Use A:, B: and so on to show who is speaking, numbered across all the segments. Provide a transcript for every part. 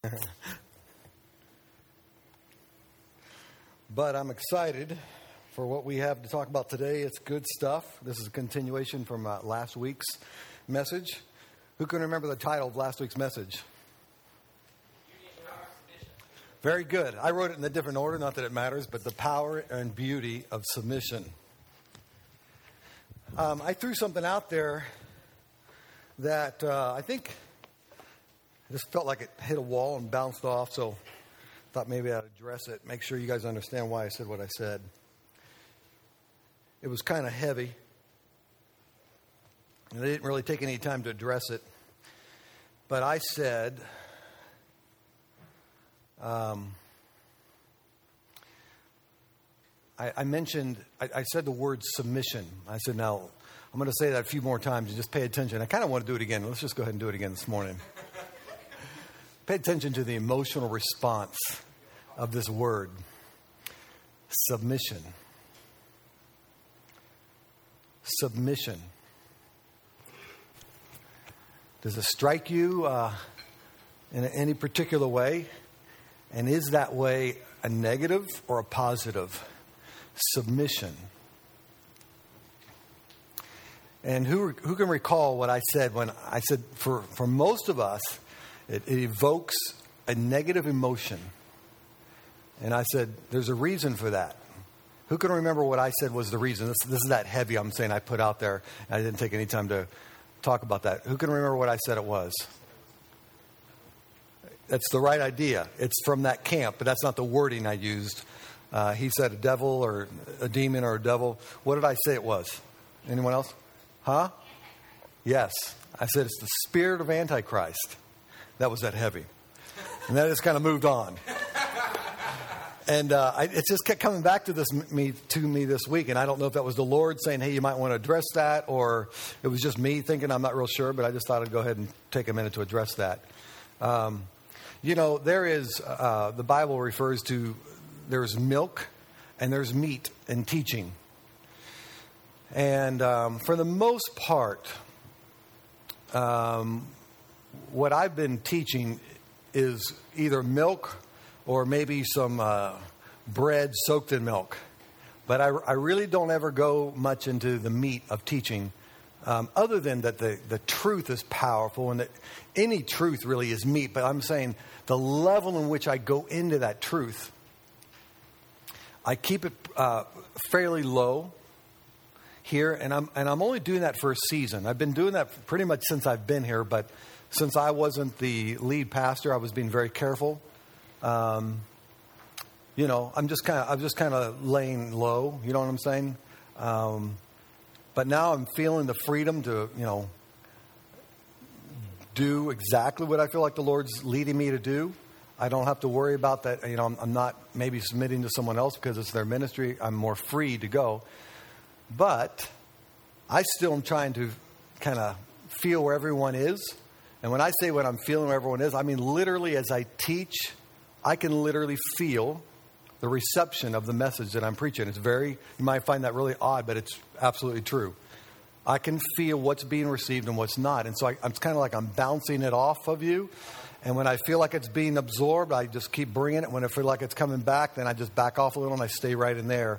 A: But I'm excited for what we have to talk about today. It's good stuff. This is a continuation from last week's message. Who can remember the title of last week's message? Very good. I wrote it in a different order, not that it matters, but the power and beauty of submission. I threw something out there that I think just felt like it hit a wall and bounced off, so thought maybe I'd address it, make sure you guys understand why I said what I said. It was kind of heavy, and I didn't really take any time to address it. But I said, I said the word submission. I said, now, I'm going to say that a few more times and just pay attention. I kind of want to do it again. Let's just go ahead and do it again this morning. Pay attention to the emotional response of this word, submission. Submission. Does it strike you in any particular way? And is that way a negative or a positive? Submission. And who can recall what I said when I said for most of us, it evokes a negative emotion. And I said, there's a reason for that. Who can remember what I said was the reason? This is that heavy, I'm saying, I put out there. And I didn't take any time to talk about that. Who can remember what I said it was? That's the right idea. It's from that camp, but that's not the wording I used. He said a devil or a demon or a devil. What did I say it was? Anyone else? Huh? Yes. I said it's the spirit of Antichrist. That was that heavy. And that just kind of moved on. And it just kept coming back to me this week. And I don't know if that was the Lord saying, hey, you might want to address that. Or it was just me thinking, I'm not real sure. But I just thought I'd go ahead and take a minute to address that. There is, the Bible refers to, there's milk and there's meat in teaching. And for the most part, what I've been teaching is either milk or maybe some bread soaked in milk. But I really don't ever go much into the meat of teaching, other than that the truth is powerful and that any truth really is meat. But I'm saying the level in which I go into that truth, I keep it fairly low here, and I'm only doing that for a season. I've been doing that pretty much since I've been here, but since I wasn't the lead pastor, I was being very careful. I'm just kind of laying low. You know what I'm saying? But now I'm feeling the freedom to, do exactly what I feel like the Lord's leading me to do. I don't have to worry about that. I'm not maybe submitting to someone else because it's their ministry. I'm more free to go. But I still am trying to kind of feel where everyone is. And when I say what I'm feeling where everyone is, I mean literally as I teach, I can literally feel the reception of the message that I'm preaching. You might find that really odd, but it's absolutely true. I can feel what's being received and what's not. And so I'm kind of like I'm bouncing it off of you. And when I feel like it's being absorbed, I just keep bringing it. When I feel like it's coming back, then I just back off a little and I stay right in there.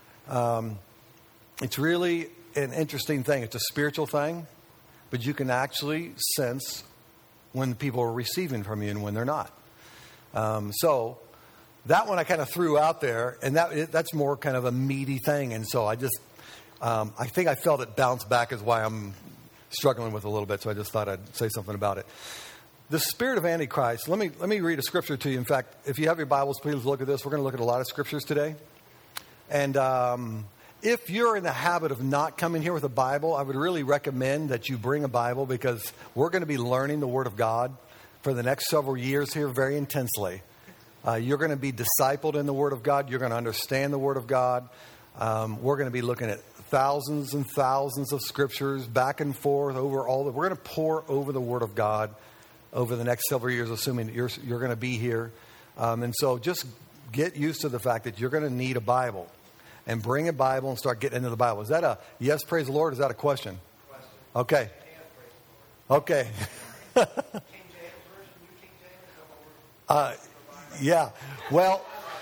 A: It's really an interesting thing. It's a spiritual thing, but you can actually sense when people are receiving from you and when they're not. So that one I kind of threw out there, and that's more kind of a meaty thing. And so I think I felt it bounce back is why I'm struggling with it a little bit. So I just thought I'd say something about it. The spirit of Antichrist. Let me read a scripture to you. In fact, if you have your Bibles, please look at this. We're going to look at a lot of scriptures today. And if you're in the habit of not coming here with a Bible, I would really recommend that you bring a Bible, because we're going to be learning the Word of God for the next several years here very intensely. You're going to be discipled in the Word of God. You're going to understand the Word of God. We're going to be looking at thousands and thousands of scriptures back and forth over we're going to pour over the Word of God over the next several years, assuming that you're going to be here. And so just get used to the fact that you're going to need a Bible. And bring a Bible and start getting into the Bible. Is that a yes, praise the Lord? Or is that a question? Okay. Okay. Yeah. Well,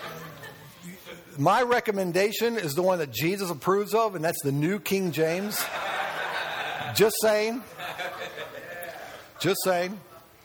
A: my recommendation is the one that Jesus approves of, and that's the New King James. Just saying. Just saying.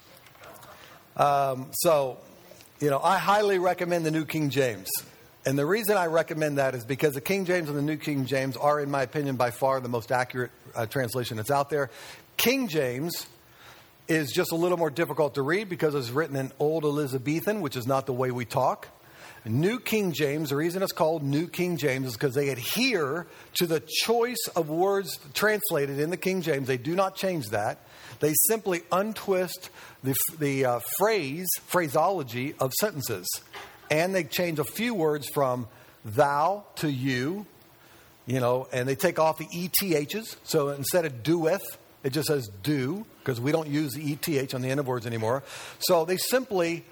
A: So, I highly recommend the New King James. And the reason I recommend that is because the King James and the New King James are, in my opinion, by far the most accurate translation that's out there. King James is just a little more difficult to read because it's written in Old Elizabethan, which is not the way we talk. New King James, the reason it's called New King James is because they adhere to the choice of words translated in the King James. They do not change that. They simply untwist the phraseology of sentences. And they change a few words from thou to you, and they take off the ETHs. So instead of doeth, it just says do, because we don't use the ETH on the end of words anymore. So they simply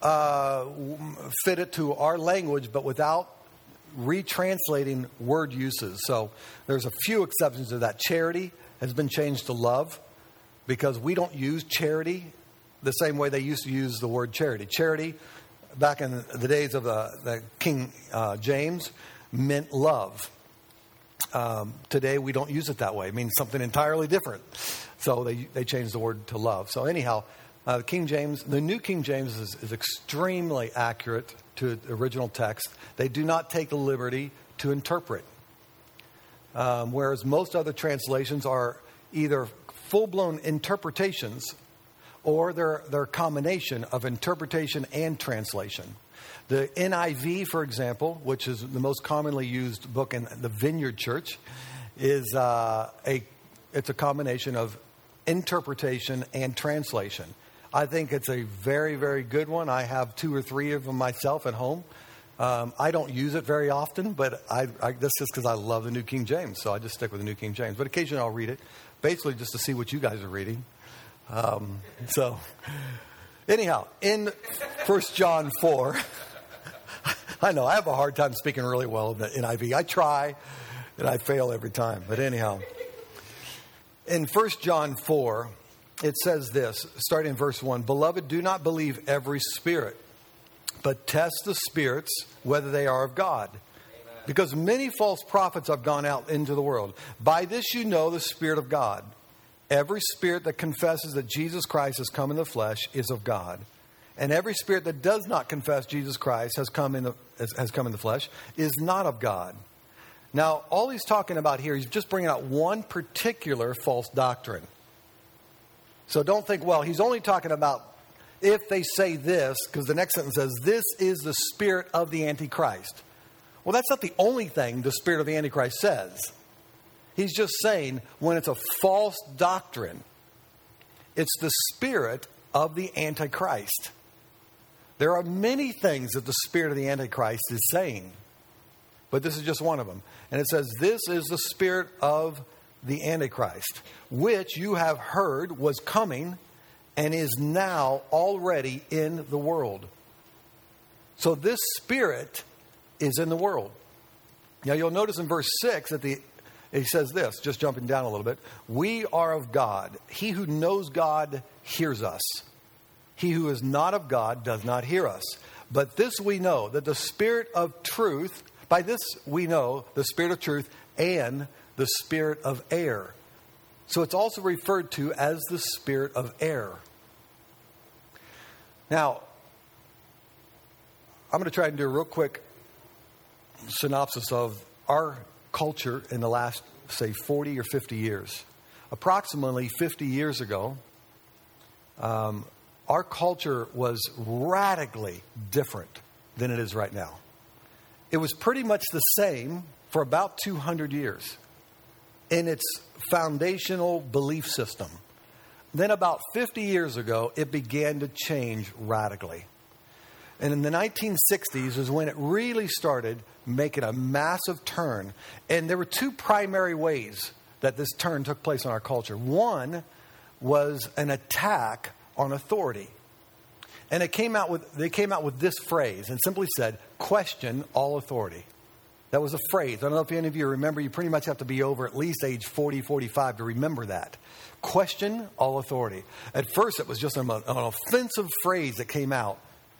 A: fit it to our language, but without retranslating word uses. So there's a few exceptions to that. Charity has been changed to love, because we don't use charity the same way they used to use the word charity. Charity, back in the days of the King James, meant love. Today, we don't use it that way. It means something entirely different. So they changed the word to love. So anyhow, the New King James is extremely accurate to the original text. They do not take the liberty to interpret. Whereas most other translations are either full-blown interpretations, or they're a combination of interpretation and translation. The NIV, for example, which is the most commonly used book in the Vineyard Church, it's a combination of interpretation and translation. I think it's a very, very good one. I have 2 or 3 of them myself at home. I don't use it very often, but that's just because I love the New King James, so I just stick with the New King James. But occasionally I'll read it, basically just to see what you guys are reading. So, anyhow, in 1 John 4, I know I have a hard time speaking really well in the NIV. I try, and I fail every time. But anyhow, in 1 John 4, it says this, starting in verse 1, Beloved, do not believe every spirit, but test the spirits whether they are of God. Amen. Because many false prophets have gone out into the world. By this you know the Spirit of God. Every spirit that confesses that Jesus Christ has come in the flesh is of God. And every spirit that does not confess Jesus Christ has come in the flesh is not of God. Now, all he's talking about here, he's just bringing out one particular false doctrine. So don't think, well, he's only talking about if they say this, because the next sentence says, this is the spirit of the Antichrist. Well, that's not the only thing the spirit of the Antichrist says. He's just saying when it's a false doctrine, it's the spirit of the Antichrist. There are many things that the spirit of the Antichrist is saying, but this is just one of them. And it says, this is the spirit of the Antichrist, which you have heard was coming and is now already in the world. So this spirit is in the world. Now you'll notice in verse 6 that he says this, just jumping down a little bit. We are of God. He who knows God hears us. He who is not of God does not hear us. But this we know, that the spirit of truth, by this we know the spirit of truth and the spirit of error. So it's also referred to as the spirit of error. Now, I'm going to try and do a real quick synopsis of our culture in the last, say, 40 or 50 years. Approximately 50 years ago, our culture was radically different than it is right now. It was pretty much the same for about 200 years in its foundational belief system. Then about 50 years ago, it began to change radically. And in the 1960s is when it really started making a massive turn. And there were 2 primary ways that this turn took place in our culture. One was an attack on authority. And they came out with this phrase and simply said, question all authority. That was a phrase. I don't know if any of you remember, you pretty much have to be over at least age 40, 45 to remember that. Question all authority. At first, it was just an offensive phrase that came out.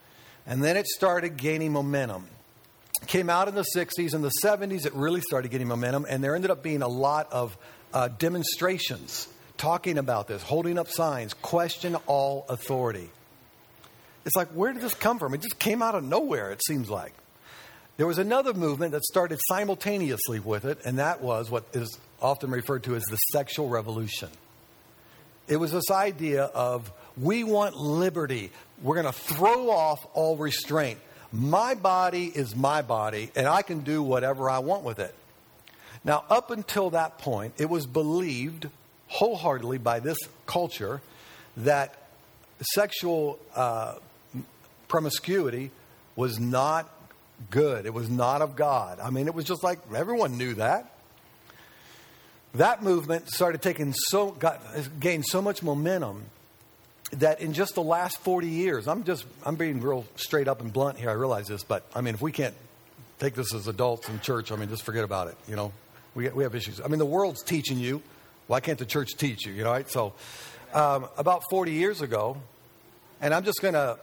A: And then it started gaining momentum. Came out in the 60s and the 70s, it really started getting momentum. And there ended up being a lot of demonstrations talking about this, holding up signs, question all authority. It's like, where did this come from? It just came out of nowhere, it seems like. There was another movement that started simultaneously with it, and that was what is often referred to as the sexual revolution. It was this idea of, we want liberty. We're going to throw off all restraint. My body is my body, and I can do whatever I want with it. Now, up until that point, it was believed wholeheartedly by this culture that sexual promiscuity was not good. It was not of God. I mean, it was just like everyone knew that. That movement started gained so much momentum that in just the last 40 years, I'm being real straight up and blunt here. I realize this, but I mean, if we can't take this as adults in church, I mean, just forget about it. You know, we have issues. I mean, the world's teaching you. Why can't the church teach you? You know, right? So, about 40 years ago, and I'm just going to,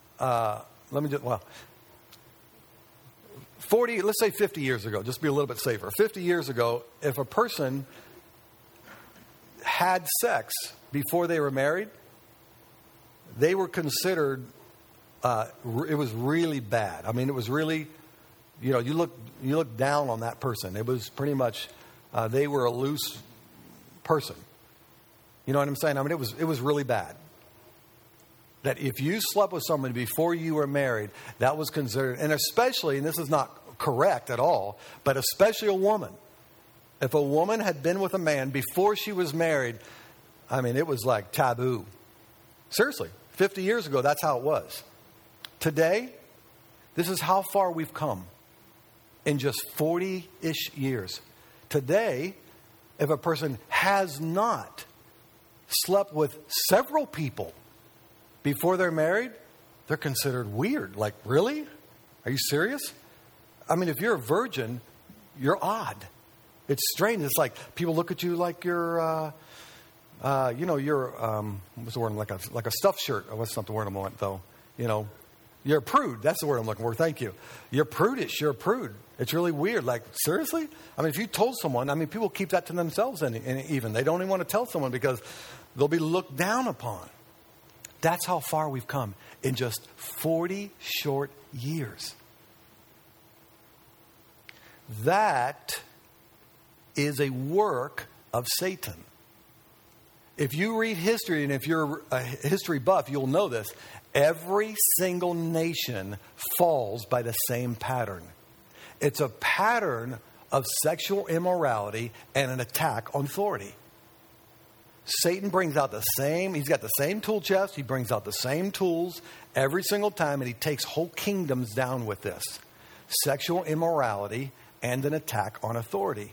A: 40, let's say 50 years ago, just to be a little bit safer. 50 years ago, if a person had sex before they were married, they were considered, it was really bad. I mean, it was really, you know, you look down on that person. It was pretty much, they were a loose person. You know what I'm saying? I mean, it was really bad. That if you slept with someone before you were married, that was considered, and especially, and this is not correct at all, but especially a woman. If a woman had been with a man before she was married, I mean, it was like taboo. Seriously, 50 years ago, that's how it was. Today, this is how far we've come in just 40-ish years. Today, if a person has not slept with several people before they're married, they're considered weird. Like, really? Are you serious? I mean, if you're a virgin, you're odd. It's strange. It's like people look at you like you're, what's the word? Like a stuffed shirt. Oh, that's not the word I want, though. You know, you're a prude. That's the word I'm looking for. Thank you. You're prudish. You're a prude. It's really weird. Like, seriously? I mean, if you told someone, I mean, people keep that to themselves, and even they don't even want to tell someone because they'll be looked down upon. That's how far we've come in just 40 short years. That is a work of Satan. If you read history, and if you're a history buff, you'll know this. Every single nation falls by the same pattern. It's a pattern of sexual immorality and an attack on authority. Satan brings out he's got the same tool chest, he brings out the same tools every single time, and he takes whole kingdoms down with this. Sexual immorality and an attack on authority.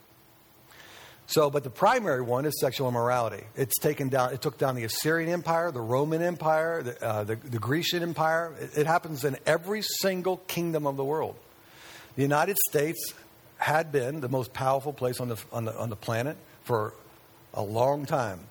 A: So, but the primary one is sexual immorality. It took down the Assyrian Empire, the Roman Empire, the Grecian Empire. It happens in every single kingdom of the world. The United States had been the most powerful place on the planet for a long time.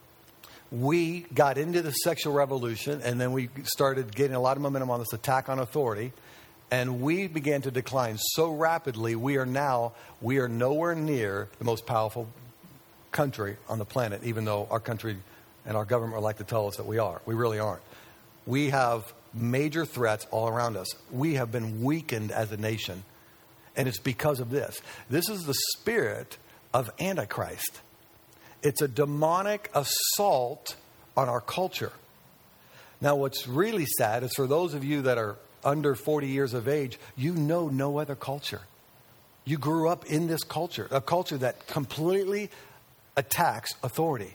A: We got into the sexual revolution, and then we started getting a lot of momentum on this attack on authority, and we began to decline so rapidly. We are nowhere near the most powerful country on the planet, even though our country and our government would like to tell us that we are. We really aren't. We have major threats all around us. We have been weakened as a nation, and it's because of this. This is the spirit of Antichrist. It's a demonic assault on our culture. Now, what's really sad is for those of you that are under 40 years of age, you know no other culture. You grew up in this culture, a culture that completely attacks authority.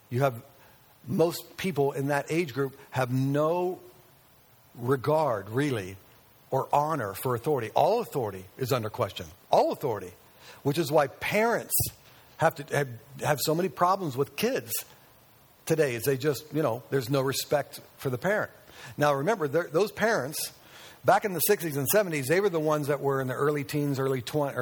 A: Most people in that age group have no regard, really, or honor for authority. All authority is under question. All authority. Which is why parents have to have so many problems with kids today, is they just, there's no respect for the parent. Now, remember, those parents, back in the 60s and 70s, they were the ones that were in the late teens, early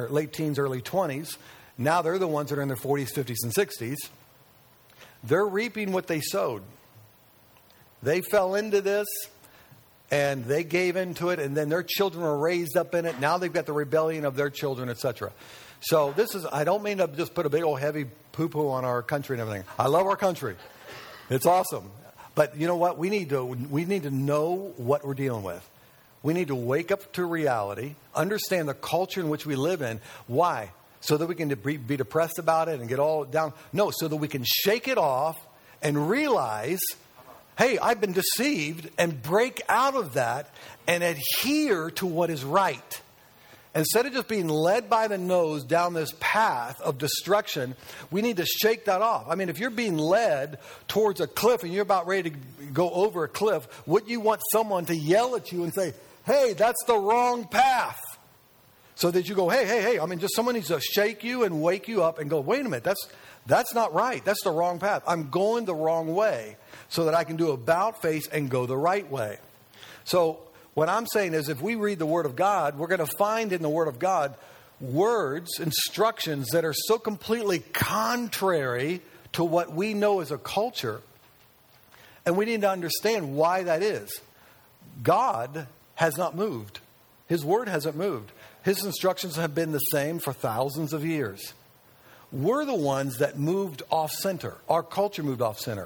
A: 20s. Now they're the ones that are in their 40s, 50s, and 60s. They're reaping what they sowed. They fell into this. and they gave into it, and then their children were raised up in it. Now they've got the rebellion of their children, etc. So I don't mean to just put a big old heavy poo-poo on our country and everything. I love our country. It's awesome. But you know what? We need to know what we're dealing with. We need to wake up to reality, understand the culture in which we live in. Why? So that we can be depressed about it and get all down. No, so that we can shake it off and realize, hey, I've been deceived, and break out of that and adhere to what is right. Instead of just being led by the nose down this path of destruction, we need to shake that off. I mean, if you're being led towards a cliff and you're about ready to go over a cliff, wouldn't you want someone to yell at you and say, hey, that's the wrong path? So that you go, hey. I mean, just someone needs to shake you and wake you up and go, wait a minute, that's not right. That's the wrong path. I'm going the wrong way, so that I can do about face and go the right way. So what I'm saying is, if we read the Word of God, we're going to find in the Word of God words, instructions that are so completely contrary to what we know as a culture. And we need to understand why that is. God has not moved. His Word hasn't moved. His instructions have been the same for thousands of years. We're the ones that moved off center. Our culture moved off center.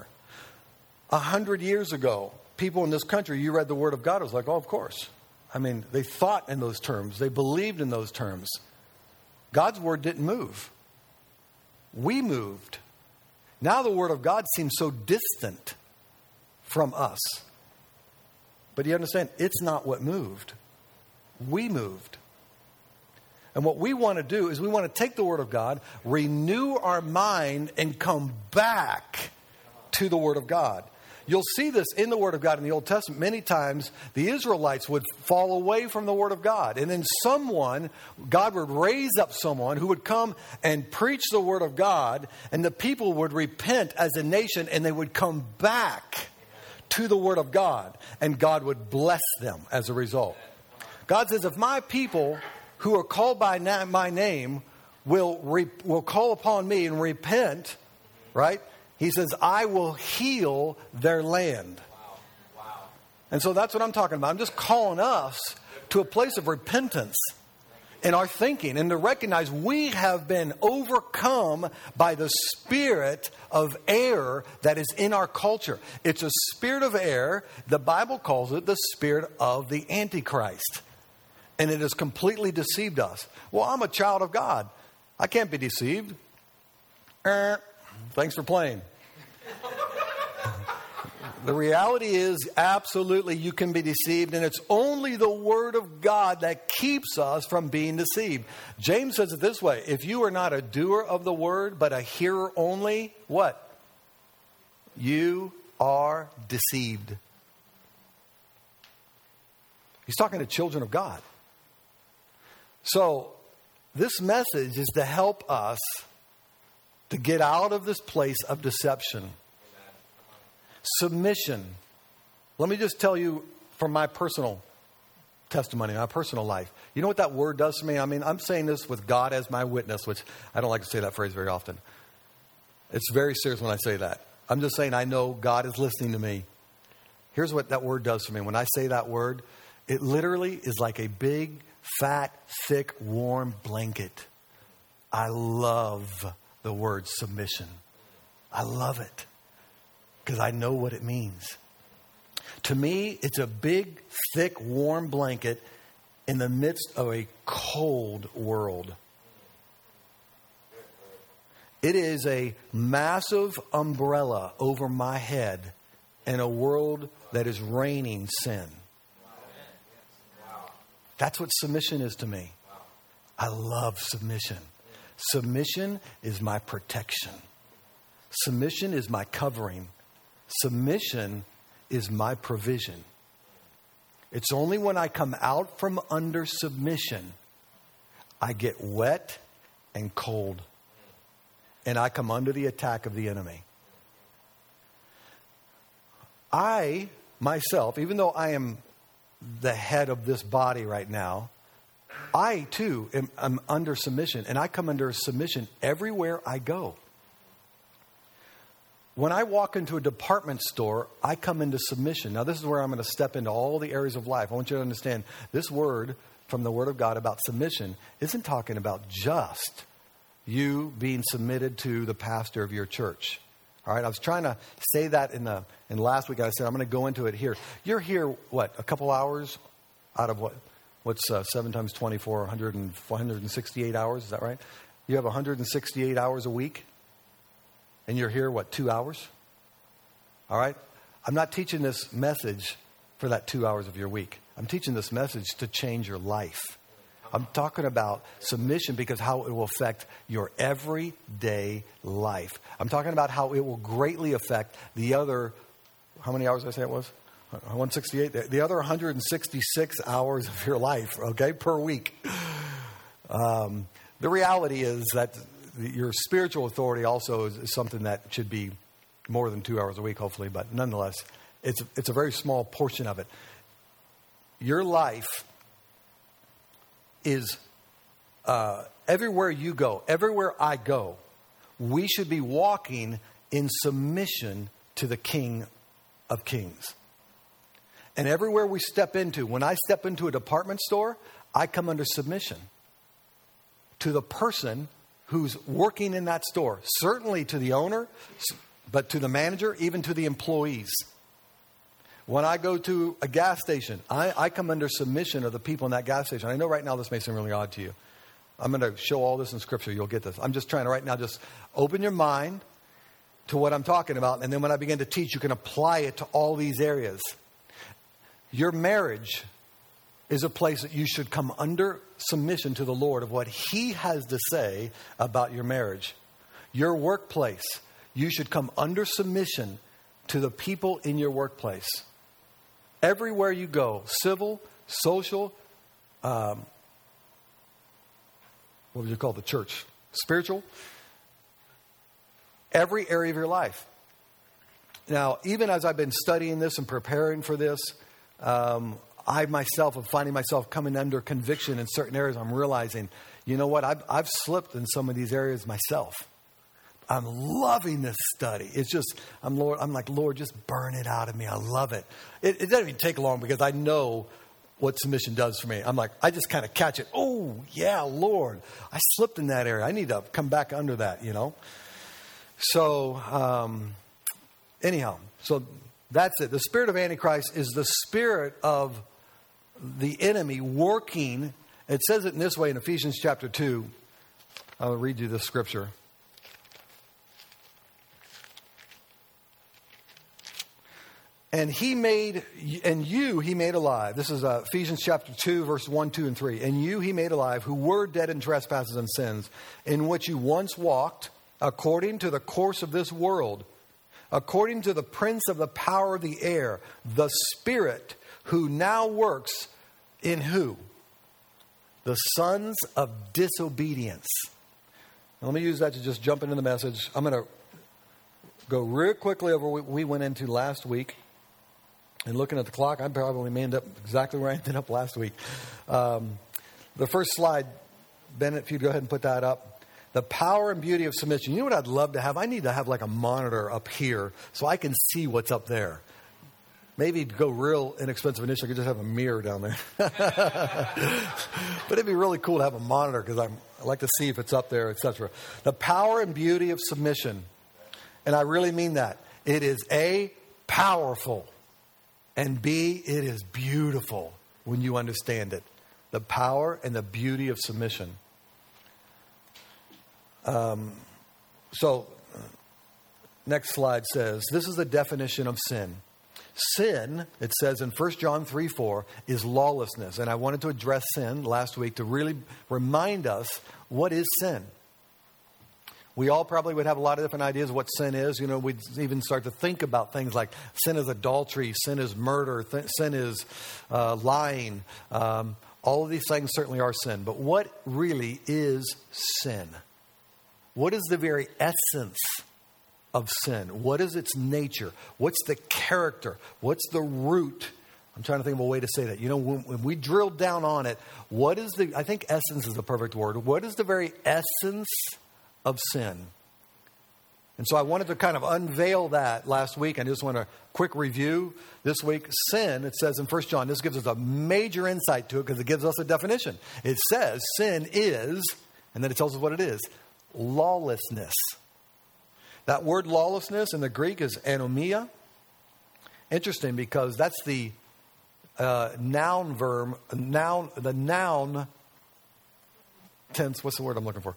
A: 100 years ago, people in this country, you read the Word of God, it was like, oh, of course. I mean, they thought in those terms. They believed in those terms. God's Word didn't move. We moved. Now the Word of God seems so distant from us. But you understand, it's not what moved. We moved. And what we want to do is we want to take the Word of God, renew our mind, and come back to the Word of God. You'll see this in the Word of God in the Old Testament. Many times the Israelites would fall away from the Word of God. And then God would raise up someone who would come and preach the Word of God. And the people would repent as a nation, and they would come back to the Word of God. And God would bless them as a result. God says, if my people who are called by my name will call upon me and repent, right? He says, I will heal their land. Wow. And so that's what I'm talking about. I'm just calling us to a place of repentance in our thinking, and to recognize we have been overcome by the spirit of error that is in our culture. It's a spirit of error. The Bible calls it the spirit of the Antichrist. And it has completely deceived us. Well, I'm a child of God. I can't be deceived. Thanks for playing. The reality is, absolutely, you can be deceived, and it's only the Word of God that keeps us from being deceived. James says it this way: if you are not a doer of the Word, but a hearer only, what? You are deceived. He's talking to children of God. So, this message is to help us to get out of this place of deception. Submission. Let me just tell you from my personal testimony, my personal life. You know what that word does to me? I mean, I'm saying this with God as my witness, which I don't like to say that phrase very often. It's very serious when I say that. I'm just saying I know God is listening to me. Here's what that word does to me. When I say that word, it literally is like a big, fat, thick, warm blanket. I love the word submission. I love it because I know what it means. To me, it's a big, thick, warm blanket in the midst of a cold world. It is a massive umbrella over my head in a world that is raining sin. That's what submission is to me. I love submission. Submission is my protection. Submission is my covering. Submission is my provision. It's only when I come out from under submission, I get wet and cold. And I come under the attack of the enemy. I, myself, even though I am the head of this body right now, I too am under submission. And I come under submission everywhere I go. when I walk into a department store, I come into submission. Now, this is where I'm going to step into all the areas of life. I want you to understand this word from the Word of God about submission isn't talking about just you being submitted to the pastor of your church. All right, I was trying to say that in last week. I said I'm going to go into it here. You're here, what, a couple hours out of what? What's 7 times 24, 168 hours? Is that right? You have 168 hours a week, and you're here, what, 2 hours? All right? I'm not teaching this message for that 2 hours of your week. I'm teaching this message to change your life. I'm talking about submission because how it will affect your everyday life. I'm talking about how it will greatly affect the other, how many hours did I say it was? 168? The other 166 hours of your life, okay, per week. The reality is that your spiritual authority also is something that should be more than 2 hours a week, hopefully, but nonetheless, it's a very small portion of it. Your life is everywhere you go, everywhere I go, we should be walking in submission to the King of Kings. And everywhere we step into, when I step into a department store, I come under submission to the person who's working in that store. Certainly to the owner, but to the manager, even to the employees. When I go to a gas station, I come under submission of the people in that gas station. I know right now this may seem really odd to you. I'm going to show all this in Scripture. You'll get this. I'm just trying to right now just open your mind to what I'm talking about. And then when I begin to teach, you can apply it to all these areas. Your marriage is a place that you should come under submission to the Lord of what He has to say about your marriage. Your workplace, you should come under submission to the people in your workplace. Everywhere you go, civil, social, what would you call the church? Spiritual. Every area of your life. Now, even as I've been studying this and preparing for this, I myself am finding myself coming under conviction in certain areas. I'm realizing, you know what? I've slipped in some of these areas myself. I'm loving this study. It's just, I'm like, Lord, just burn it out of me. I love it. It doesn't even take long because I know what submission does for me. I'm like, I just kind of catch it. Oh, yeah, Lord, I slipped in that area. I need to come back under that, you know. So, anyhow, so that's it. The spirit of Antichrist is the spirit of the enemy working. It says it in this way in Ephesians chapter 2. I'll read you the scripture. And he made alive. This is Ephesians chapter 2, verse 1, 2, and 3. And you he made alive who were dead in trespasses and sins, in which you once walked, according to the course of this world, according to the prince of the power of the air, the spirit who now works in who? The sons of disobedience. Now, let me use that to just jump into the message. I'm going to go real quickly over what we went into last week. And looking at the clock, I probably may end up exactly where I ended up last week. The first slide, Bennett, if you'd go ahead and put that up. The power and beauty of submission. You know what I'd love to have? I need to have like a monitor up here so I can see what's up there. Maybe to go real inexpensive initially, I could just have a mirror down there. But it'd be really cool to have a monitor because I like to see if it's up there, etc. The power and beauty of submission. And I really mean that. It is A, powerful. And B, it is beautiful when you understand it. The power and the beauty of submission. Next slide says, this is the definition of sin. Sin, it says in 1 John 3:4, is lawlessness. And I wanted to address sin last week to really remind us what is sin. We all probably would have a lot of different ideas of what sin is. You know, we'd even start to think about things like sin is adultery, sin is murder, sin is lying. All of these things certainly are sin. But what really is sin? What is the very essence of sin? What is its nature? What's the character? What's the root? I'm trying to think of a way to say that. You know, when we drill down on it, what is I think essence is the perfect word. What is the very essence of sin? And so I wanted to kind of unveil that last week. And I just want a quick review this week. Sin, it says in 1 John, this gives us a major insight to it because it gives us a definition. It says sin is, and then it tells us what it is, lawlessness. That word lawlessness in the Greek is anomia. Interesting because that's the noun tense. What's the word I'm looking for?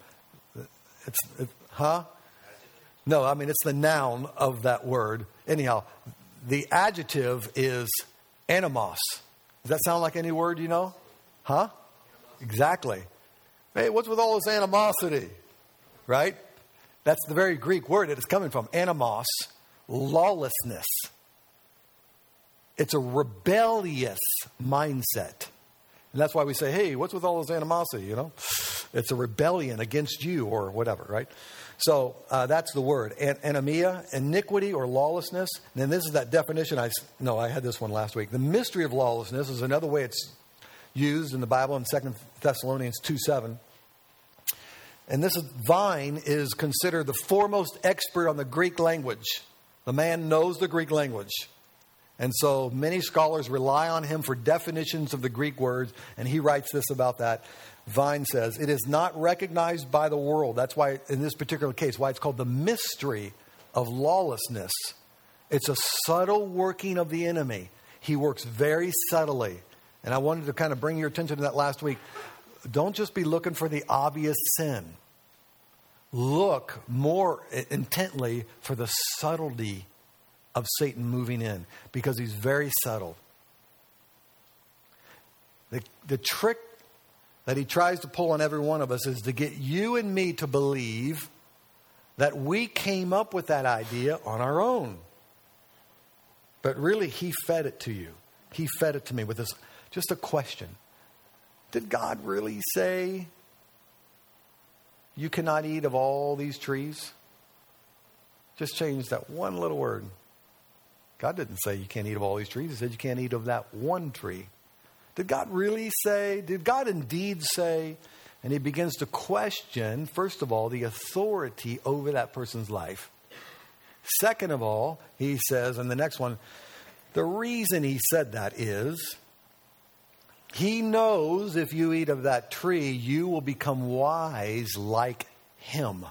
A: No, I mean, it's the noun of that word. Anyhow, the adjective is animos. Does that sound like any word you know? Huh? Exactly. Hey, what's with all this animosity? Right? That's the very Greek word that it's coming from. Animos, lawlessness. It's a rebellious mindset. And that's why we say, hey, what's with all this animosity, you know? It's a rebellion against you or whatever, right? So that's the word. Anomia, iniquity or lawlessness. And then this is that definition. I had this one last week. The mystery of lawlessness is another way it's used in the Bible in 2 Thessalonians 2:7. And this Vine is considered the foremost expert on the Greek language. The man knows the Greek language. And so many scholars rely on him for definitions of the Greek words. And he writes this about that. Vine says, it is not recognized by the world. That's why, in this particular case, why it's called the mystery of lawlessness. It's a subtle working of the enemy. He works very subtly. And I wanted to kind of bring your attention to that last week. Don't just be looking for the obvious sin. Look more intently for the subtlety of Satan moving in, because he's very subtle. The trick that he tries to pull on every one of us is to get you and me to believe that we came up with that idea on our own. But really, he fed it to you. He fed it to me with this, just a question. Did God really say you cannot eat of all these trees? Just change that one little word. God didn't say you can't eat of all these trees. He said you can't eat of that one tree. Did God really say? Did God indeed say? And he begins to question, first of all, the authority over that person's life. Second of all, he says, and the next one, the reason he said that is he knows if you eat of that tree, you will become wise like him.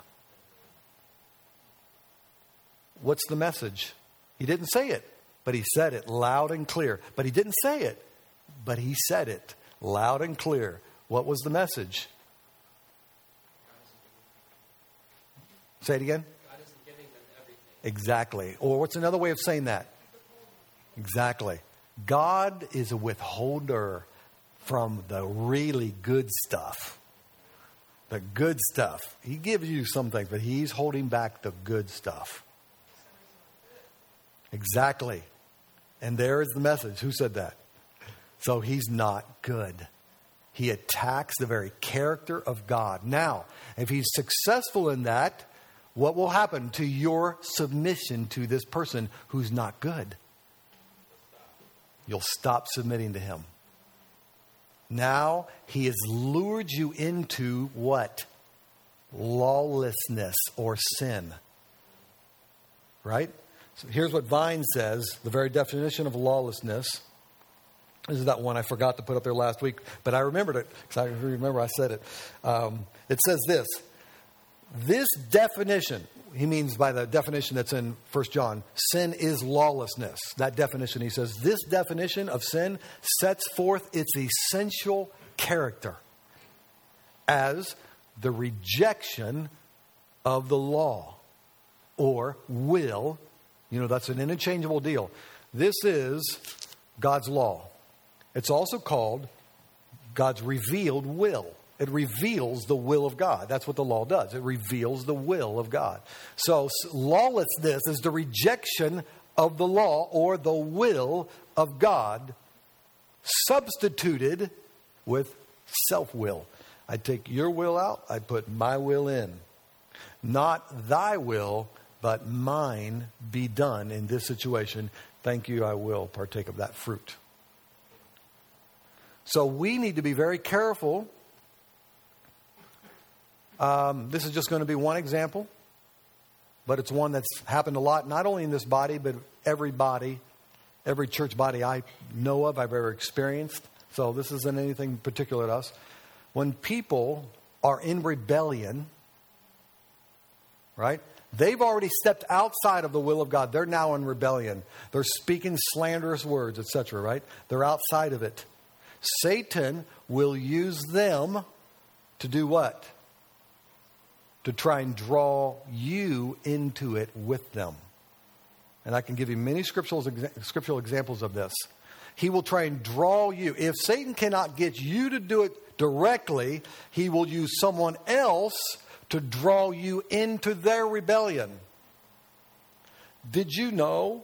A: What's the message? He didn't say it, but he said it loud and clear. But he didn't say it, but he said it loud and clear. What was the message? Say it again.
B: God isn't giving them everything.
A: Exactly. Or what's another way of saying that? Exactly. God is a withholder from the really good stuff. The good stuff. He gives you some things, but he's holding back the good stuff. Exactly. And there is the message. Who said that? So he's not good. He attacks the very character of God. Now, if he's successful in that, what will happen to your submission to this person who's not good? You'll stop submitting to him. Now, he has lured you into what? Lawlessness or sin. Right? So here's what Vine says, the very definition of lawlessness. This is that one I forgot to put up there last week, but I remembered it because I remember I said it. It says this. This definition, he means by the definition that's in 1 John, sin is lawlessness. That definition, he says, this definition of sin sets forth its essential character as the rejection of the law or will. You know, that's an interchangeable deal. This is God's law. It's also called God's revealed will. It reveals the will of God. That's what the law does. It reveals the will of God. So lawlessness is the rejection of the law or the will of God substituted with self-will. I take your will out. I put my will in. Not thy will, but mine be done in this situation. Thank you, I will partake of that fruit. So we need to be very careful. This is just going to be one example. but it's one that's happened a lot, not only in this body, but every church body I know of, I've ever experienced. So this isn't anything particular to us. When people are in rebellion, right? They've already stepped outside of the will of God. They're now in rebellion. They're speaking slanderous words, etc., right? They're outside of it. Satan will use them to do what? To try and draw you into it with them. And I can give you many scriptural examples of this. He will try and draw you. If Satan cannot get you to do it directly, he will use someone else to draw you into their rebellion. Did you know?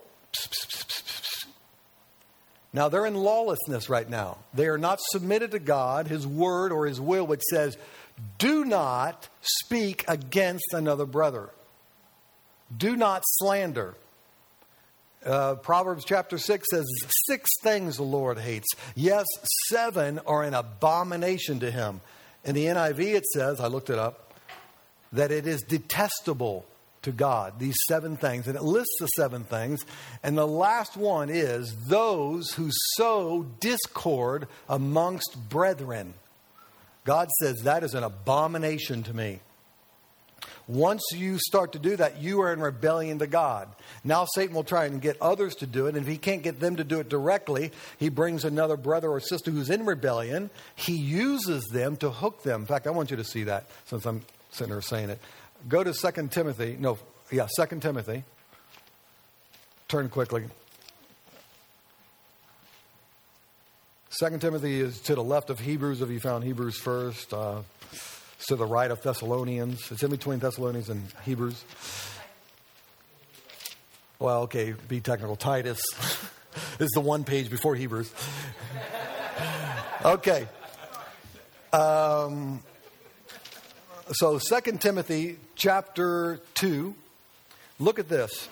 A: Now they're in lawlessness right now. They are not submitted to God, His word or His will, which says, do not speak against another brother. Do not slander. Proverbs chapter 6 says 6 things the Lord hates. Yes, 7 are an abomination to Him. In the NIV it says, I looked it up, that it is detestable to God, these 7 things. And it lists the 7 things. And the last one is those who sow discord amongst brethren. God says that is an abomination to me. Once you start to do that, you are in rebellion to God. Now Satan will try and get others to do it. And if he can't get them to do it directly, he brings another brother or sister who's in rebellion. He uses them to hook them. In fact, I want you to see that since I'm sitting there saying it. Go to 2 Timothy. 2 Timothy. Turn quickly. 2 Timothy is to the left of Hebrews, if you found Hebrews first. It's to the right of Thessalonians. It's in between Thessalonians and Hebrews. Well, okay, be technical. Titus is the one page before Hebrews. Okay. So 2 Timothy chapter 2. Look at this.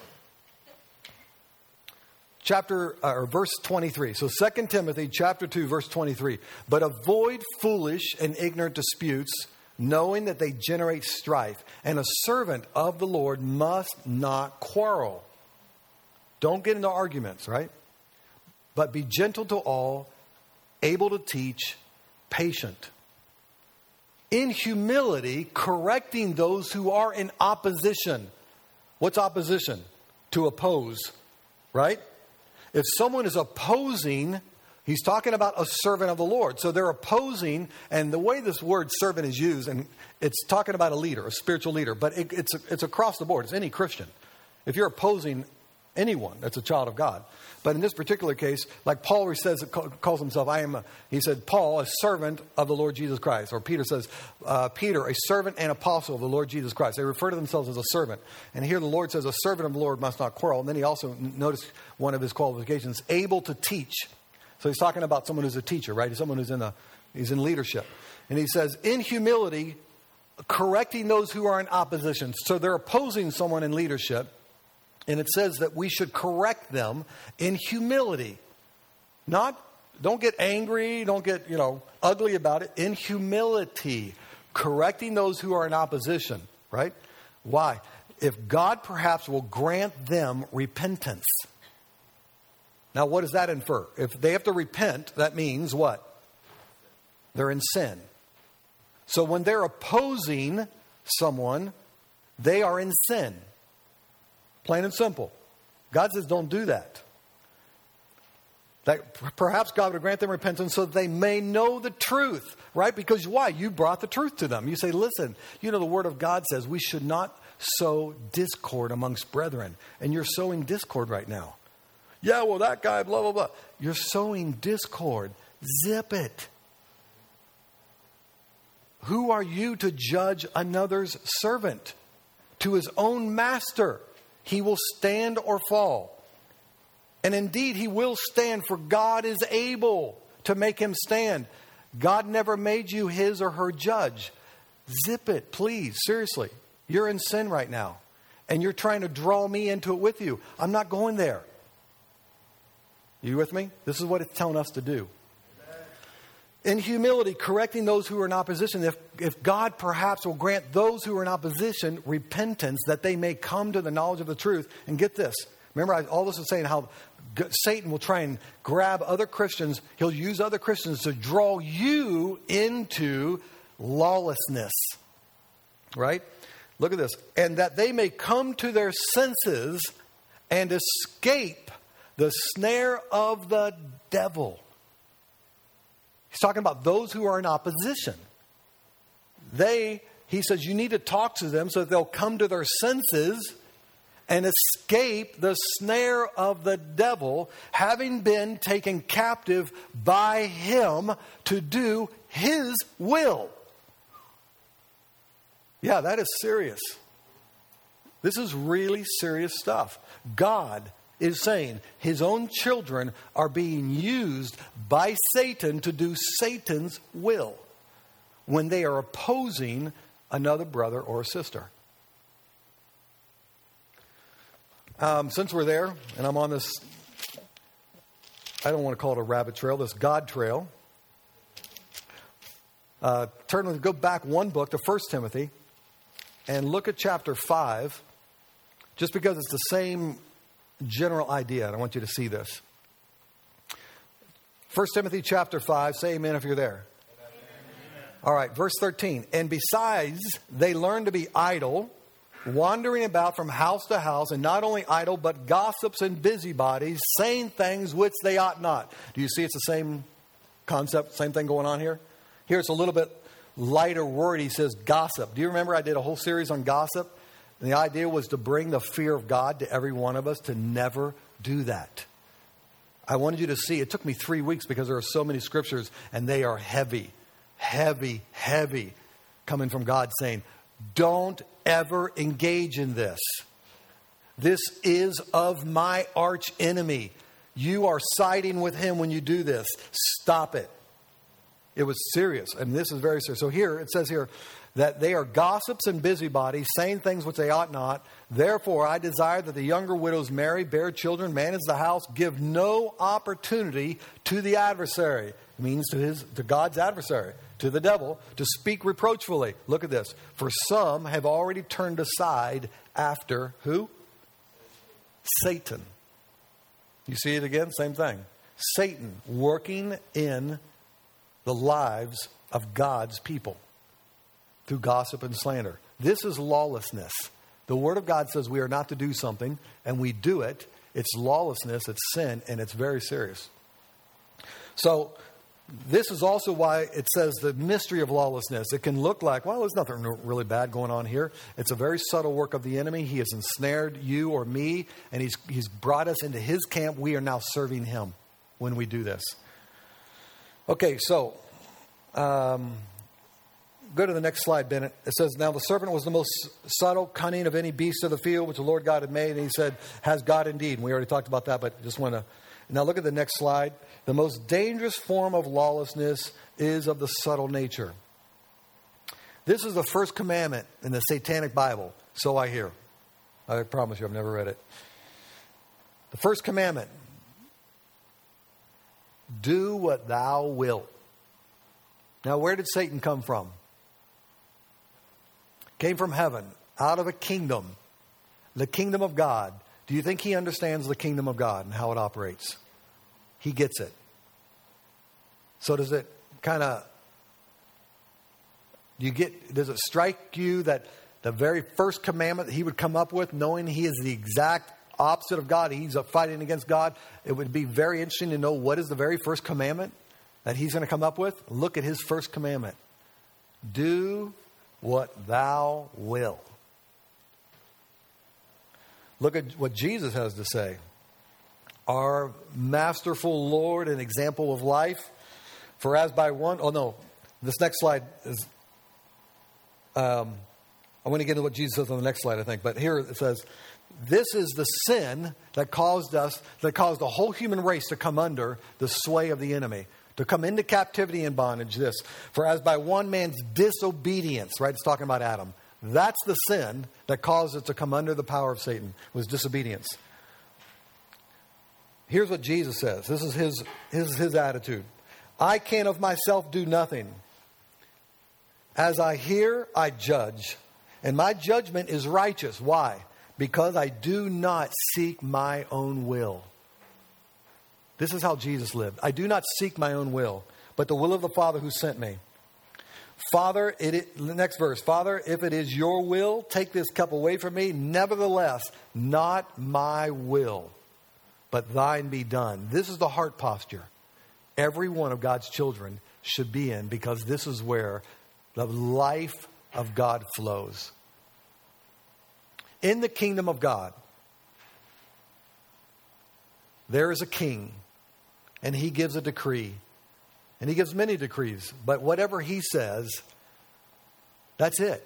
A: Verse 23. So 2 Timothy chapter 2, verse 23. But avoid foolish and ignorant disputes, knowing that they generate strife. And a servant of the Lord must not quarrel. Don't get into arguments, right? But be gentle to all, able to teach, patient. In humility, correcting those who are in opposition. What's opposition? To oppose, right? If someone is opposing, he's talking about a servant of the Lord. So they're opposing, and the way this word servant is used, and it's talking about a leader, a spiritual leader, but it's across the board. It's any Christian. If you're opposing anyone, that's a child of God. But in this particular case, like Paul says, calls himself, he said, Paul, a servant of the Lord Jesus Christ. Or Peter says, Peter, a servant and apostle of the Lord Jesus Christ. They refer to themselves as a servant. And here the Lord says, a servant of the Lord must not quarrel. And then he also, notice one of his qualifications, able to teach. So he's talking about someone who's a teacher, right? He's someone who's he's in leadership. And he says, in humility, correcting those who are in opposition. So they're opposing someone in leadership. And it says that we should correct them in humility. Don't get angry, don't get, ugly about it. In humility, correcting those who are in opposition, right? Why? If God perhaps will grant them repentance. Now, what does that infer? If they have to repent, that means what? They're in sin. So when they're opposing someone, they are in sin. Plain and simple. God says don't do that. That perhaps God would grant them repentance so that they may know the truth, right? Because why? You brought the truth to them. You say, listen, the Word of God says we should not sow discord amongst brethren. And you're sowing discord right now. Yeah, well, that guy, blah, blah, blah. You're sowing discord. Zip it. Who are you to judge another's servant? To his own master. He will stand or fall. And indeed, he will stand, for God is able to make him stand. God never made you his or her judge. Zip it, please. Seriously. You're in sin right now. And you're trying to draw me into it with you. I'm not going there. You with me? This is what it's telling us to do. in humility, correcting those who are in opposition, if God perhaps will grant those who are in opposition repentance, that they may come to the knowledge of the truth. And get this. Remember, all this is saying how Satan will try and grab other Christians. He'll use other Christians to draw you into lawlessness. Right? Look at this. And that they may come to their senses and escape the snare of the devil. He's talking about those who are in opposition. He says, you need to talk to them so that they'll come to their senses and escape the snare of the devil, having been taken captive by him to do his will. Yeah, that is serious. This is really serious stuff. God is saying his own children are being used by Satan to do Satan's will when they are opposing another brother or sister. Since we're there, and I'm on this, I don't want to call it a rabbit trail, this God trail. Go back one book to 1 Timothy and look at chapter 5, just because it's the same general idea, and I want you to see this. 1 Timothy chapter 5, say amen if you're there. Amen. All right, verse 13. And besides, they learn to be idle, wandering about from house to house, and not only idle, but gossips and busybodies, saying things which they ought not. Do you see it's the same concept, same thing going on here? Here it's a little bit lighter word. He says gossip. Do you remember I did a whole series on gossip? And the idea was to bring the fear of God to every one of us, to never do that. I wanted you to see, it took me 3 weeks because there are so many scriptures and they are heavy, heavy, heavy, coming from God saying, don't ever engage in this. This is of my arch enemy. You are siding with him when you do this. Stop it. It was serious, and this is very serious. So here, it says here, that they are gossips and busybodies, saying things which they ought not. Therefore, I desire that the younger widows marry, bear children, manage the house, give no opportunity to the adversary. It means to God's adversary, to the devil, to speak reproachfully. Look at this. For some have already turned aside after who? Satan. You see it again? Same thing. Satan working in the lives of God's people through gossip and slander. This is lawlessness. The Word of God says we are not to do something, and we do it. It's lawlessness, it's sin, and it's very serious. So this is also why it says the mystery of lawlessness. It can look like, well, there's nothing really bad going on here. It's a very subtle work of the enemy. He has ensnared you or me, and he's brought us into his camp. We are now serving him when we do this. Okay, so go to the next slide, Bennett. It says, now the serpent was the most subtle, cunning of any beast of the field, which the Lord God had made. And he said, has God indeed? And we already talked about that, but just want to... Now look at the next slide. The most dangerous form of lawlessness is of the subtle nature. This is the first commandment in the Satanic Bible. So I hear. I promise you, I've never read it. The first commandment. Do what thou wilt. Now, where did Satan come from? Came from heaven, out of a kingdom, the kingdom of God. Do you think he understands the kingdom of God and how it operates? He gets it. So does it does it strike you that the very first commandment that he would come up with, knowing he is the exact opposite of God, he's fighting against God, it would be very interesting to know what is the very first commandment that he's going to come up with? Look at his first commandment. Do what thou wilt. Look at what Jesus has to say. Our masterful Lord and example of life. For as by one... Oh, no. This next slide is... I want to get into what Jesus says on the next slide, I think. But here it says, this is the sin that caused the whole human race to come under the sway of the enemy. To come into captivity and bondage. This. For as by one man's disobedience, right? It's talking about Adam. That's the sin that caused it to come under the power of Satan, was disobedience. Here's what Jesus says. This is his attitude. I can of myself do nothing. As I hear, I judge. And my judgment is righteous. Why? Because I do not seek my own will. This is how Jesus lived. I do not seek my own will, but the will of the Father who sent me. Father, the next verse. Father, if it is your will, take this cup away from me. Nevertheless, not my will, but thine be done. This is the heart posture every one of God's children should be in, because this is where the life of God flows. In the kingdom of God, there is a king, and he gives a decree. And he gives many decrees, but whatever he says, that's it.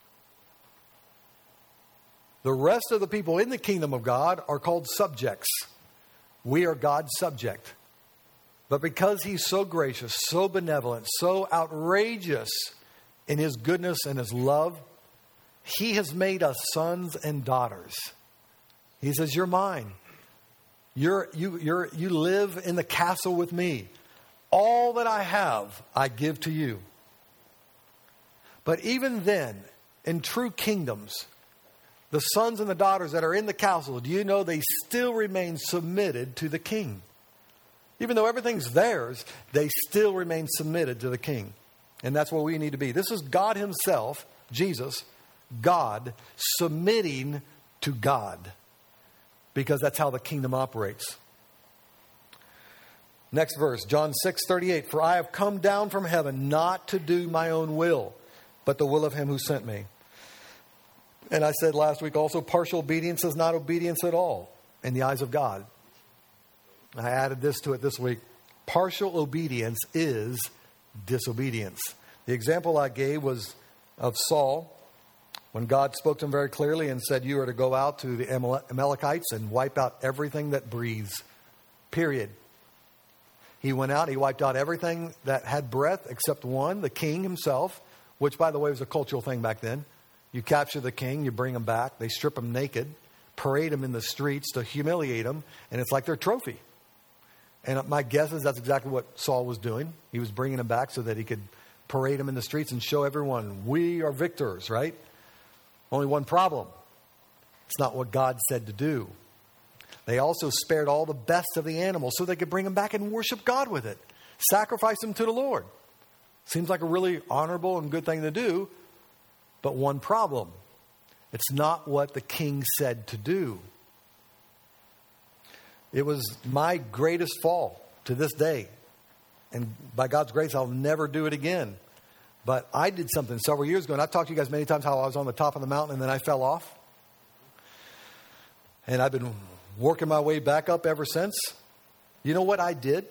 A: The rest of the people in the kingdom of God are called subjects. We are God's subject. But because he's so gracious, so benevolent, so outrageous in his goodness and his love, he has made us sons and daughters. He says, you're mine. You live in the castle with me. All that I have, I give to you. But even then, in true kingdoms, the sons and the daughters that are in the castle, do you know they still remain submitted to the king? Even though everything's theirs, they still remain submitted to the king. And that's what we need to be. This is God himself, Jesus, God, submitting to God. Because that's how the kingdom operates. Next verse, John 6:38. For I have come down from heaven not to do my own will, but the will of him who sent me. And I said last week also, partial obedience is not obedience at all in the eyes of God. I added this to it this week. Partial obedience is disobedience. The example I gave was of Saul, when God spoke to him very clearly and said, you are to go out to the Amalekites and wipe out everything that breathes. Period. He went out, he wiped out everything that had breath except one, the king himself, which, by the way, was a cultural thing back then. You capture the king, you bring him back, they strip him naked, parade him in the streets to humiliate him, and it's like their trophy. And my guess is that's exactly what Saul was doing. He was bringing him back so that he could parade him in the streets and show everyone, we are victors, right? Only one problem. It's not what God said to do. They also spared all the best of the animals so they could bring them back and worship God with it. Sacrifice them to the Lord. Seems like a really honorable and good thing to do, but one problem. It's not what the king said to do. It was my greatest fall to this day. And by God's grace, I'll never do it again. But I did something several years ago, and I've talked to you guys many times how I was on the top of the mountain and then I fell off. And I've been working my way back up ever since. You know what I did?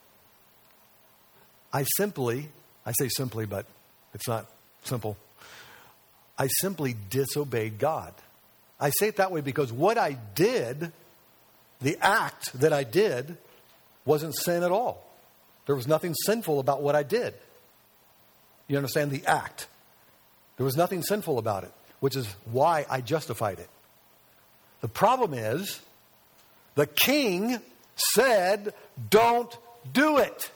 A: I say simply, but it's not simple. I simply disobeyed God. I say it that way because what I did, the act that I did, wasn't sin at all. There was nothing sinful about what I did. You understand? The act. There was nothing sinful about it, which is why I justified it. The problem is, the king said, don't do it.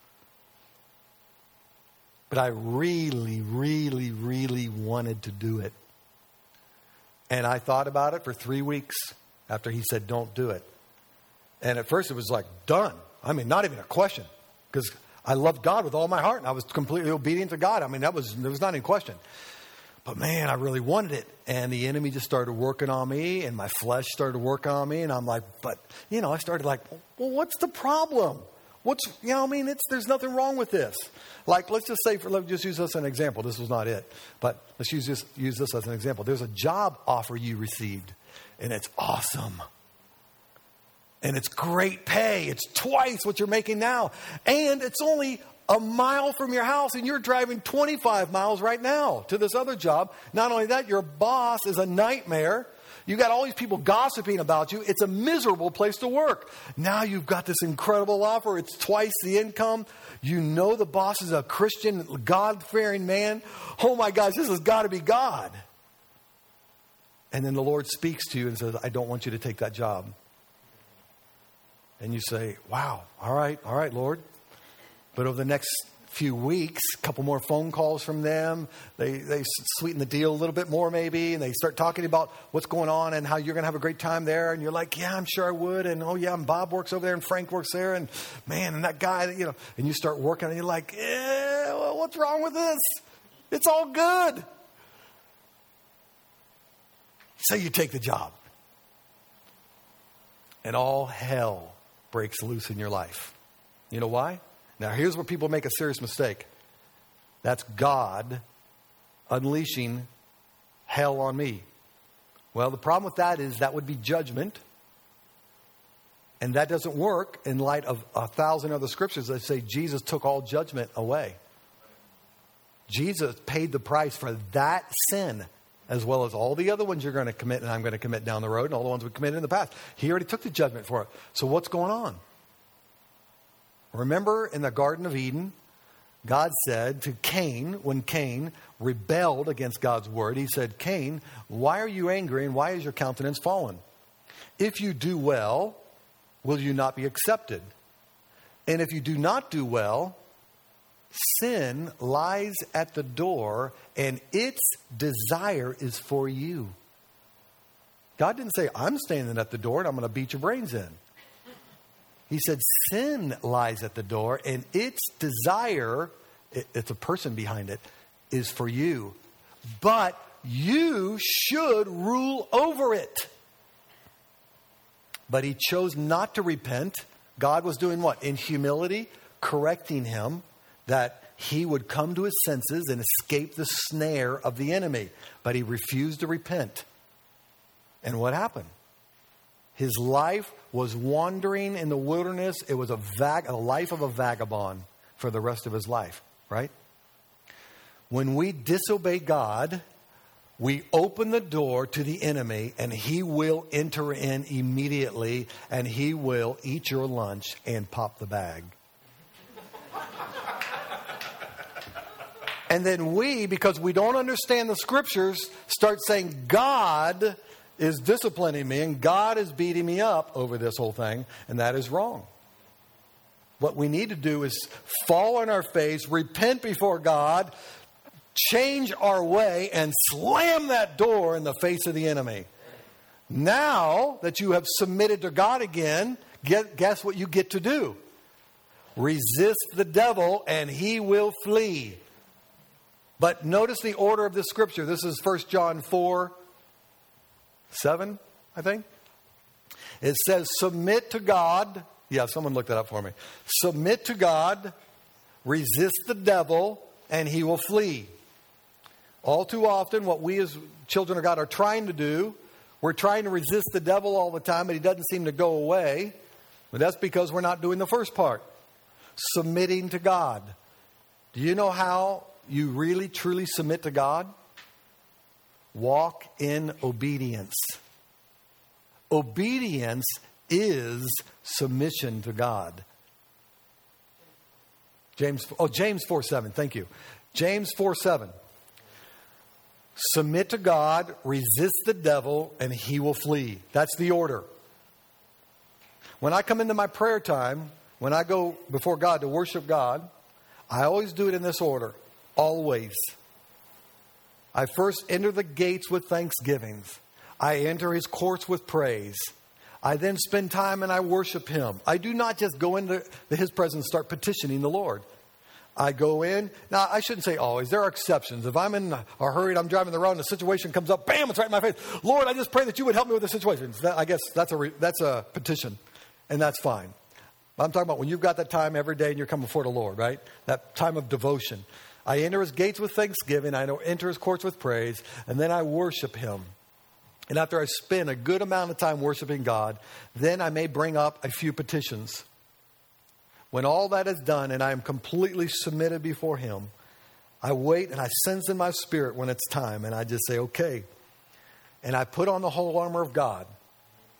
A: But I really, really, really wanted to do it. And I thought about it for 3 weeks after he said, don't do it. And at first it was like, done. I mean, not even a question. Because I loved God with all my heart. And I was completely obedient to God. I mean, there was not any question. But man, I really wanted it. And the enemy just started working on me. And my flesh started working on me. And I'm like, I started like, well, what's the problem? There's nothing wrong with this. Like, let's just use this as an example. This was not it. But let's use this as an example. There's a job offer you received. And it's awesome. And it's great pay. It's twice what you're making now. And it's only a mile from your house, and you're driving 25 miles right now to this other job. Not only that, your boss is a nightmare. You got all these people gossiping about you. It's a miserable place to work. Now you've got this incredible offer. It's twice the income. You know the boss is a Christian, God-fearing man. Oh my gosh, this has got to be God. And then the Lord speaks to you and says, I don't want you to take that job. And you say, wow, all right, Lord. But over the next few weeks, a couple more phone calls from them. They sweeten the deal a little bit more maybe, and they start talking about what's going on and how you're going to have a great time there. And you're like, yeah, I'm sure I would. And oh yeah, and Bob works over there and Frank works there. And man, and that guy, and you start working and you're like, well, what's wrong with this? It's all good. So you take the job. And all hell breaks loose in your life. You know why? Now, here's where people make a serious mistake. That's God unleashing hell on me. Well, the problem with that is that would be judgment. And that doesn't work in light of 1,000 other scriptures that say Jesus took all judgment away. Jesus paid the price for that sin, as well as all the other ones you're going to commit and I'm going to commit down the road, and all the ones we committed in the past. He already took the judgment for it. So what's going on? Remember in the Garden of Eden, God said to Cain, when Cain rebelled against God's word, he said, Cain, why are you angry and why is your countenance fallen? If you do well, will you not be accepted? And if you do not do well, sin lies at the door and its desire is for you. God didn't say, I'm standing at the door and I'm going to beat your brains in. He said, sin lies at the door and its desire, it's a person behind it, is for you. But you should rule over it. But he chose not to repent. God was doing what? In humility, correcting him that he would come to his senses and escape the snare of the enemy. But he refused to repent. And what happened? His life was wandering in the wilderness. It was a life of a vagabond for the rest of his life, right? When we disobey God, we open the door to the enemy and he will enter in immediately and he will eat your lunch and pop the bag. And then we, because we don't understand the scriptures, start saying God is disciplining me and God is beating me up over this whole thing, and that is wrong. What we need to do is fall on our face, repent before God, change our way, and slam that door in the face of the enemy. Now that you have submitted to God again, guess what you get to do? Resist the devil and he will flee. But notice the order of the scripture. This is 1 John 4:7, I think. It says, submit to God. Yeah, someone looked that up for me. Submit to God, resist the devil, and he will flee. All too often, what we as children of God are trying to do, we're trying to resist the devil all the time, but he doesn't seem to go away. But that's because we're not doing the first part. Submitting to God. Do you know how you really, truly submit to God? Walk in obedience. Obedience is submission to God. James 4:7. Thank you. James 4:7. Submit to God, resist the devil, and he will flee. That's the order. When I come into my prayer time, when I go before God to worship God, I always do it in this order. Always. I first enter the gates with thanksgivings. I enter his courts with praise. I then spend time and I worship him. I do not just go into his presence and start petitioning the Lord. I go in. Now, I shouldn't say always. There are exceptions. If I'm in a hurry and I'm driving the road and a situation comes up, bam, it's right in my face. Lord, I just pray that you would help me with the situation. I guess that's a petition, and that's fine. But I'm talking about when you've got that time every day and you're coming before the Lord, right? That time of devotion. I enter his gates with thanksgiving. I enter his courts with praise. And then I worship him. And after I spend a good amount of time worshiping God, then I may bring up a few petitions. When all that is done and I am completely submitted before him, I wait and I sense in my spirit when it's time. And I just say, okay. And I put on the whole armor of God.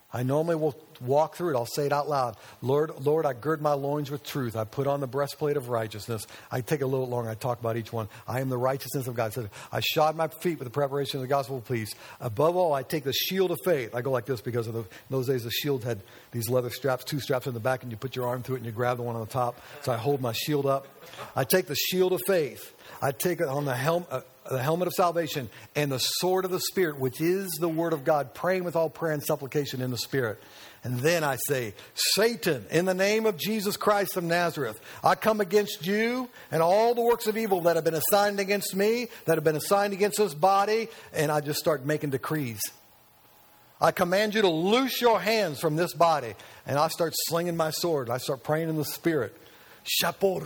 A: I normally will walk through it. I'll say it out loud. Lord, I gird my loins with truth. I put on the breastplate of righteousness. I take a little longer. I talk about each one. I am the righteousness of God. So I shod my feet with the preparation of the gospel of peace. Above all, I take the shield of faith. I go like this because in those days the shield had these leather straps, 2 straps in the back, and you put your arm through it and you grab the one on the top. So I hold my shield up. I take the shield of faith. I take it on the helmet of salvation and the sword of the Spirit, which is the word of God, praying with all prayer and supplication in the Spirit. And then I say, Satan, in the name of Jesus Christ of Nazareth, I come against you and all the works of evil that have been assigned against me, that have been assigned against this body. And I just start making decrees. I command you to loose your hands from this body. And I start slinging my sword. I start praying in the Spirit. And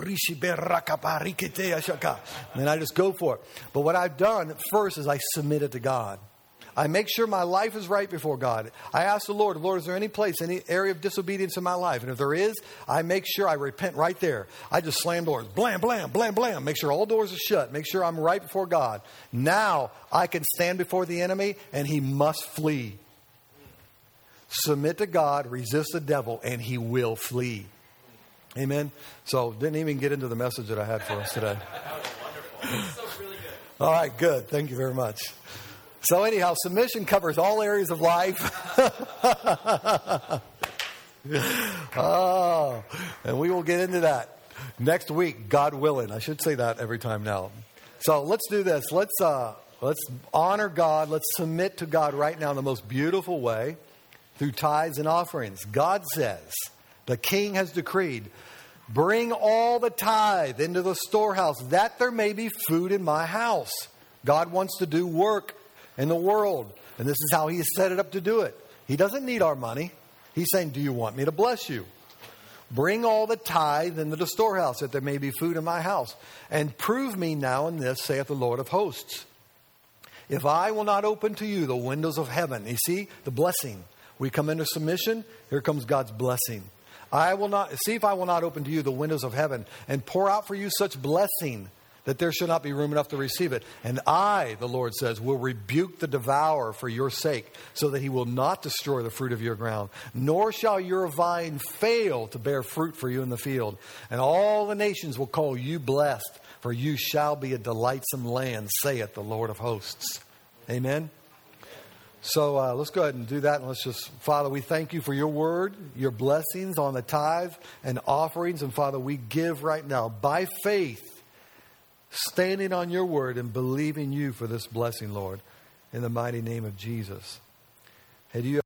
A: then I just go for it. But what I've done first is I submit it to God. I make sure my life is right before God. I ask the Lord, is there any place, any area of disobedience in my life? And if there is, I make sure I repent right there. I just slam doors. Blam, blam, blam, blam. Make sure all doors are shut. Make sure I'm right before God. Now I can stand before the enemy and he must flee. Submit to God, resist the devil, and he will flee. Amen. So didn't even get into the message that I had for us today.
B: That was wonderful. So really good.
A: All right, good. Thank you very much. So anyhow, submission covers all areas of life. And we will get into that next week, God willing. I should say that every time now. So let's do this. Let's honor God. Let's submit to God right now in the most beautiful way through tithes and offerings. God says, the King has decreed, bring all the tithe into the storehouse, that there may be food in my house. God wants to do work in the world, and this is how He has set it up to do it. He doesn't need our money. He's saying, do you want me to bless you? Bring all the tithe into the storehouse, that there may be food in my house. And prove me now in this, saith the Lord of hosts. If I will not open to you the windows of heaven, you see, the blessing. We come into submission, here comes God's blessing. I will not open to you the windows of heaven and pour out for you such blessing that there shall not be room enough to receive it. And I, the Lord says, will rebuke the devourer for your sake, so that he will not destroy the fruit of your ground, nor shall your vine fail to bear fruit for you in the field. And all the nations will call you blessed, for you shall be a delightsome land, saith the Lord of hosts. Amen. So let's go ahead and do that. And let's just, Father, we thank you for your word, your blessings on the tithe and offerings. And Father, we give right now by faith, standing on your word and believing you for this blessing, Lord, in the mighty name of Jesus. Hey, do you